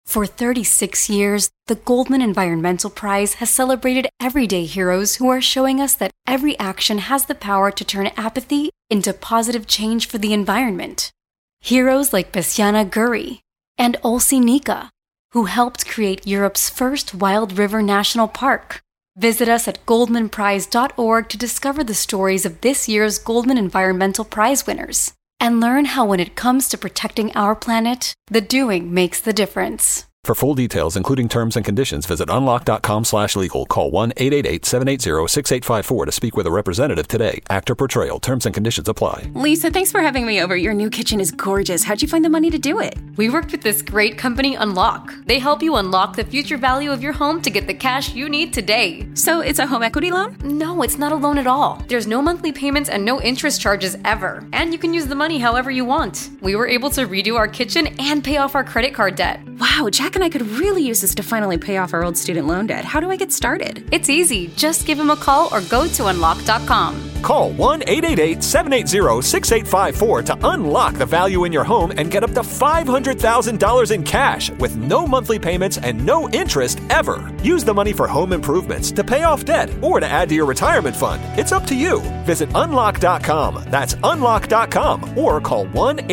For 36 years, the Goldman Environmental Prize has celebrated everyday heroes who are showing us that every action has the power to turn apathy into positive change for the environment. Heroes like Besiana Guri and Olsi Nika, who helped create Europe's first wild river national park. Visit us at goldmanprize.org to discover the stories of this year's Goldman Environmental Prize winners and learn how when it comes to protecting our planet, the doing makes the difference. For full details, including terms and conditions, visit unlock.com/legal. Call 1-888-780-6854 to speak with a representative today. Actor Portrayal. Terms and conditions apply. Lisa, thanks for having me over. Your new kitchen is gorgeous. How'd you find the money to do it? We worked with this great company, Unlock. They help you unlock the future value of your home to get the cash you need today. So it's a home equity loan? No, it's not a loan at all. There's no monthly payments and no interest charges ever. And you can use the money however you want. We were able to redo our kitchen and pay off our credit card debt. Wow, Jack and I could really use this to finally pay off our old student loan debt. How do I get started? It's easy. Just give him a call or go to unlock.com. Call 1-888-780-6854 to unlock the value in your home and get up to $500,000 in cash with no monthly payments and no interest ever. Use the money for home improvements, to pay off debt, or to add to your retirement fund. It's up to you. Visit unlock.com. That's unlock.com or call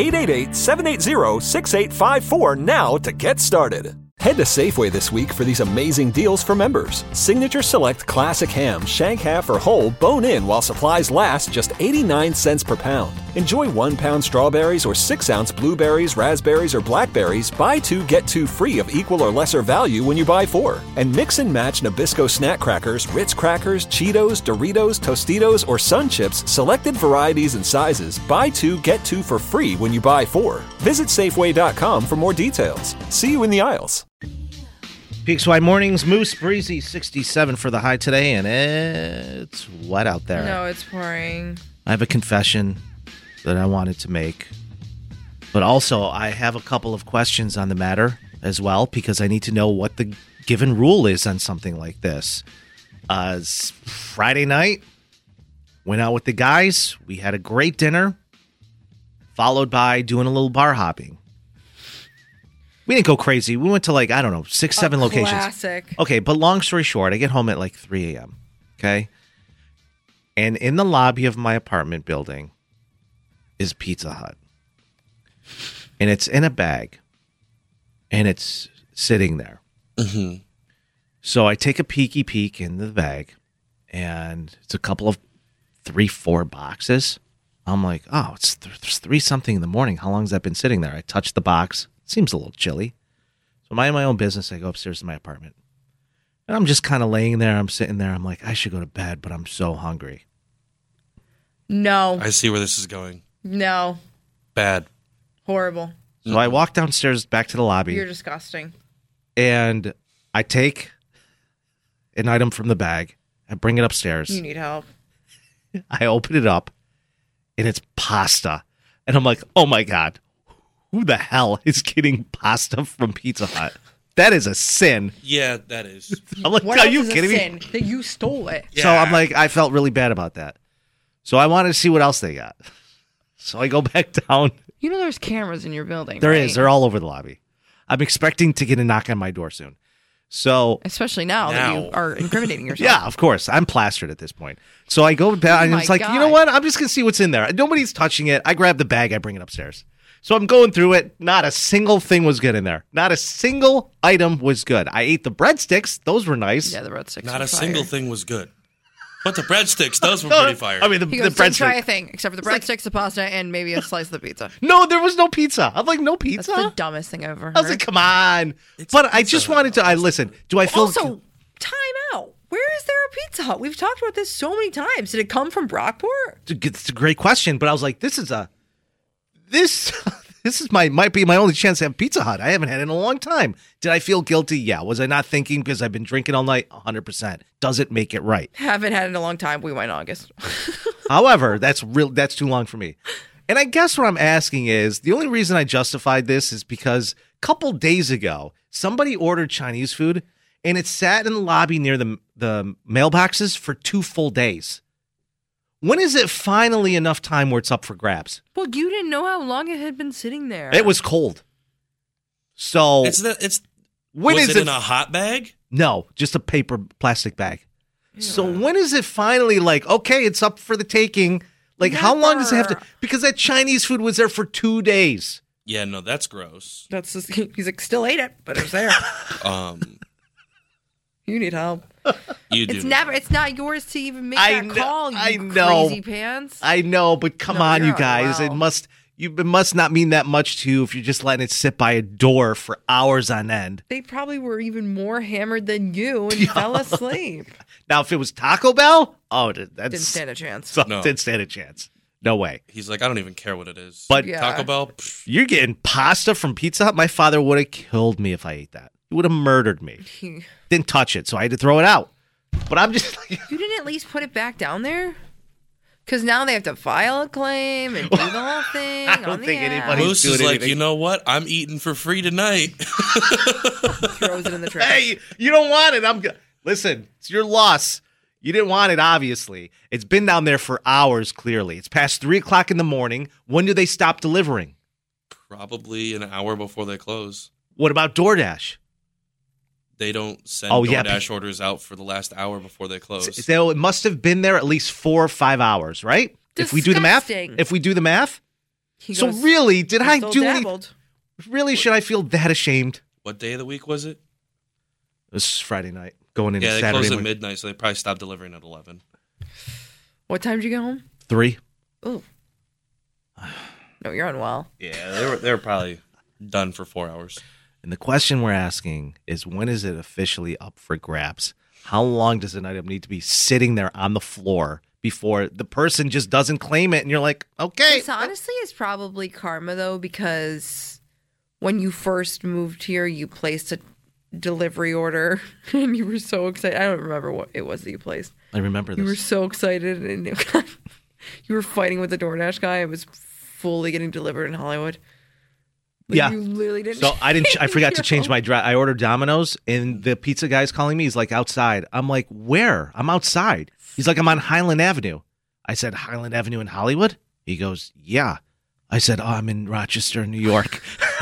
1-888-780-6854 now to get started. Head to Safeway this week for these amazing deals for members. Signature Select Classic Ham, Shank Half or Whole, Bone In while supplies last, just 89 cents per pound. Enjoy 1 pound strawberries or 6-ounce blueberries, raspberries, or blackberries. Buy 2, get 2 free of equal or lesser value when you buy 4. And mix and match Nabisco snack crackers, Ritz crackers, Cheetos, Doritos, Tostitos, or Sun Chips, selected varieties and sizes. Buy 2, get 2 for free when you buy 4. Visit Safeway.com for more details. See you in the aisles. PXY Mornings, Moose, breezy, 67 for the high today, and it's wet out there. No, it's pouring. I have a confession that I wanted to make, but also I have a couple of questions on the matter as well, because I need to know what the given rule is on something like this. Friday night, went out with the guys. We had a great dinner, followed by doing a little bar hopping. We didn't go crazy. We went to 6, 7 locations. Classic. Okay, but long story short, I get home at 3 a.m., okay? And in the lobby of my apartment building is Pizza Hut. And it's in a bag. And it's sitting there. Mm-hmm. So I take a peek in the bag, and it's a couple of 3-4 boxes. I'm like, oh, it's 3-something in the morning. How long has that been sitting there? I touch the box. Seems a little chilly. So minding my own business, I go upstairs to my apartment. And I'm just kind of laying there. I'm sitting there. I'm like, I should go to bed, but I'm so hungry. No. I see where this is going. No. Bad. Horrible. So I walk downstairs back to the lobby. You're disgusting. And I take an item from the bag. I bring it upstairs. You need help. I open it up, and it's pasta. And I'm like, oh, my God. Who the hell is getting pasta from Pizza Hut? That is a sin. Yeah, that is. I'm like, what are else you is kidding a me? sin? That you stole it. Yeah. So I'm like, I felt really bad about that. So I wanted to see what else they got. So I go back down. You know there's cameras in your building, There right? is. They're all over the lobby. I'm expecting to get a knock on my door soon. So Especially now that you are incriminating yourself. yeah, of course. I'm plastered at this point. So I go down and my it's like, God. you know what? I'm just going to see what's in there. Nobody's touching it. I grab the bag. I bring it upstairs. So I'm going through it. Not a single thing was good in there. Not a single item was good. I ate the breadsticks. Those were nice. Yeah, the breadsticks. Not were a single fire. thing was good. But the breadsticks, those were pretty fire. I mean, the He goes, breadsticks. try a thing, except for the breadsticks, the pasta, and maybe a slice of the pizza. No, there was no pizza. I'm like, no pizza? That's the dumbest thing I've ever heard. I was like, come on. But I just wanted to, listen, do I feel... Also, time out. Where is there a Pizza Hut? We've talked about this so many times. Did it come from Brockport? It's a great question, but I was like, this might be my only chance to have Pizza Hut. I haven't had it in a long time. Did I feel guilty? Yeah. Was I not thinking because I've been drinking all night? 100%. Does it make it right? Haven't had it in a long time. We went August. However, that's too long for me. And I guess what I'm asking is, the only reason I justified this is because a couple days ago, somebody ordered Chinese food, and it sat in the lobby near the mailboxes for 2 full days. When is it finally enough time where it's up for grabs? Well, you didn't know how long it had been sitting there. It was cold. So It's Was it in a hot bag? No, just a plastic bag. Yeah. So when is it finally like, okay, it's up for the taking? Like, how long does it have to? Because that Chinese food was there for 2 days. Yeah, no, that's gross. That's just, he's like, still ate it, but it was there. You need help. It's not yours to even make that call, you crazy pants. I know, but come on, you guys. It must not mean that much to you if you're just letting it sit by a door for hours on end. They probably were even more hammered than you and fell asleep. Now, if it was Taco Bell, didn't stand a chance. No. Didn't stand a chance. No way. He's like, I don't even care what it is. But Taco Bell, you're getting pasta from Pizza Hut. My father would have killed me if I ate that. He would have murdered me. Didn't touch it, so I had to throw it out. But I'm just like... You didn't at least put it back down there? Because now they have to file a claim and do the whole thing. I don't think anybody's Moose doing is like, anything. you know what? I'm eating for free tonight. Throws it in the trash. Hey, you don't want it. Listen, it's your loss. You didn't want it, obviously. It's been down there for hours, clearly. It's past 3 o'clock in the morning. When do they stop delivering? Probably an hour before they close. What about DoorDash? They don't send DoorDash orders out for the last hour before they close. So it must have been there at least 4 or 5 hours, right? Disgusting. If we do the math? So really, did I do anything? Really, should I feel that ashamed? What day of the week was it? This is Friday night. Going into Saturday. Yeah, they closed at midnight, so they probably stopped delivering at 11. What time did you get home? 3. Oh. No, you're unwell. Yeah, they were probably done for 4 hours. And the question we're asking is, when is it officially up for grabs? How long does an item need to be sitting there on the floor before the person just doesn't claim it and you're like, okay. This honestly is probably karma, though, because when you first moved here, you placed a delivery order and you were so excited. I don't remember what it was that you placed. I remember this. You were so excited and you were fighting with the DoorDash guy. It was fully getting delivered in Hollywood. Yeah. You literally didn't. So I forgot to change my drive. I ordered Domino's and the pizza guy's calling me. He's like, outside. I'm like, where? I'm outside. He's like, I'm on Highland Avenue. I said, Highland Avenue in Hollywood? He goes, yeah. I said, I'm in Rochester, New York.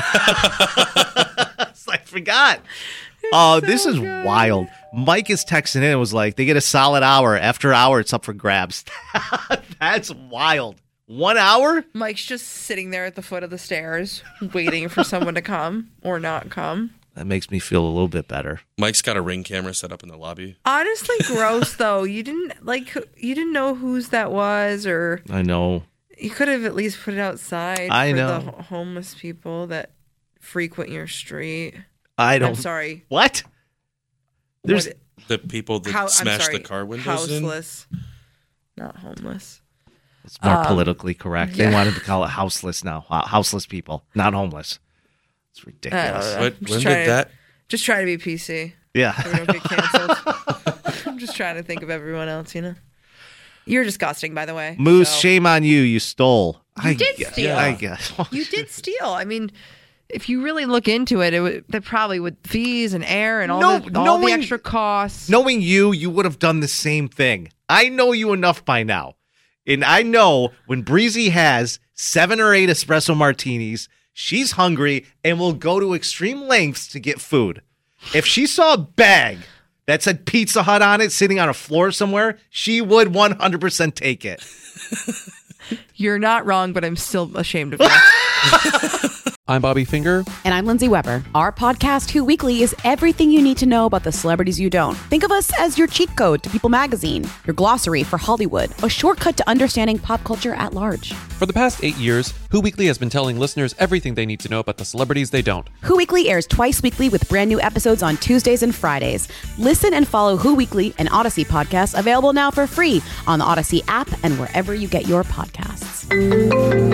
I forgot. Oh, so this is wild. Mike is texting in and was like, they get a solid hour. After hour, it's up for grabs. That's wild. 1 hour? Mike's just sitting there at the foot of the stairs waiting for someone to come or not come. That makes me feel a little bit better. Mike's got a Ring camera set up in the lobby. Honestly, gross though. You didn't know whose that was, or I know. You could have at least put it outside the homeless people that frequent your street. I'm sorry. What? There's the people that smashed the car windows houseless, not homeless. It's more politically correct. Yeah. They wanted to call it houseless now. Houseless people, not homeless. It's ridiculous. When did that? Just try to be PC. Yeah. So we don't get canceled. I'm just trying to think of everyone else, you know? You're disgusting, by the way. Moose, shame on you. You stole. You did steal. I guess. You did steal. I mean, if you really look into it, that probably with fees and air and all the extra costs. Knowing you would have done the same thing. I know you enough by now. And I know when Breezy has 7 or 8 espresso martinis, she's hungry and will go to extreme lengths to get food. If she saw a bag that said Pizza Hut on it sitting on a floor somewhere, she would 100% take it. You're not wrong, but I'm still ashamed of you. I'm Bobby Finger. And I'm Lindsay Weber. Our podcast, Who Weekly, is everything you need to know about the celebrities you don't. Think of us as your cheat code to People Magazine, your glossary for Hollywood, a shortcut to understanding pop culture at large. For the past 8 years, Who Weekly has been telling listeners everything they need to know about the celebrities they don't. Who Weekly airs twice weekly with brand new episodes on Tuesdays and Fridays. Listen and follow Who Weekly, an Odyssey podcast available now for free on the Odyssey app and wherever you get your podcasts.